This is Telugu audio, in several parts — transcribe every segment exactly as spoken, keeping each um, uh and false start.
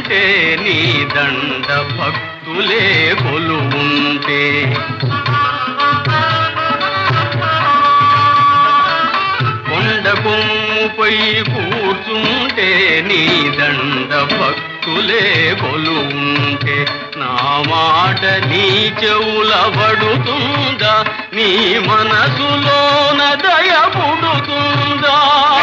ఉంటే నీ దండ భక్తులే కొలువుంటే కొండ కొమ్ముపై కూర్చుంటే నీ దండ భక్తులే కొలువుంటే నా మాట నీ చెవుల పడుతుందా నీ మనసులోన దయ పుడుతుందా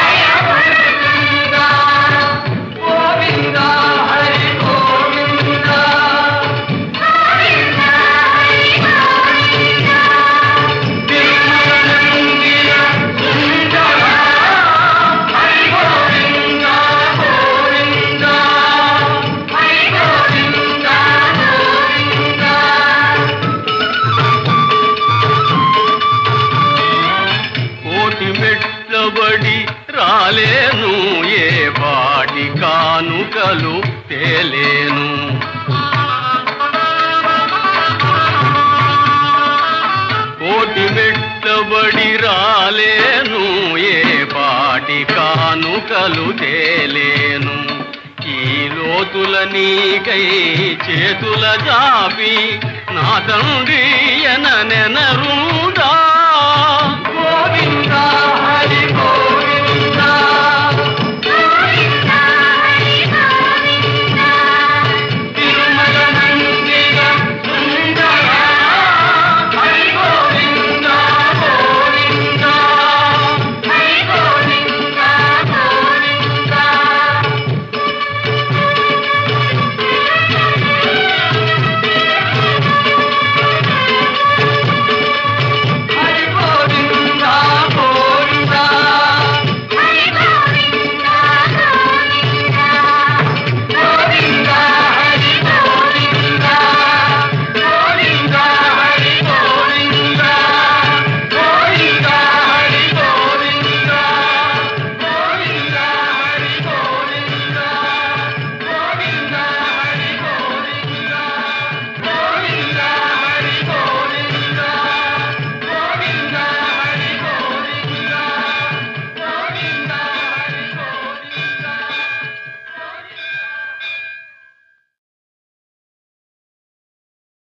మెట్లబడి రాలేను ఏ పాటి కానుకలు తేలేను కోటి మెట్లబడి రాలేను ఏ పాటి కానుకలు తేలేను ఈ లోతుల నీకై చేతుల జాపి నా తండ్రి ఎన నెనరుదా గోవిందా హరి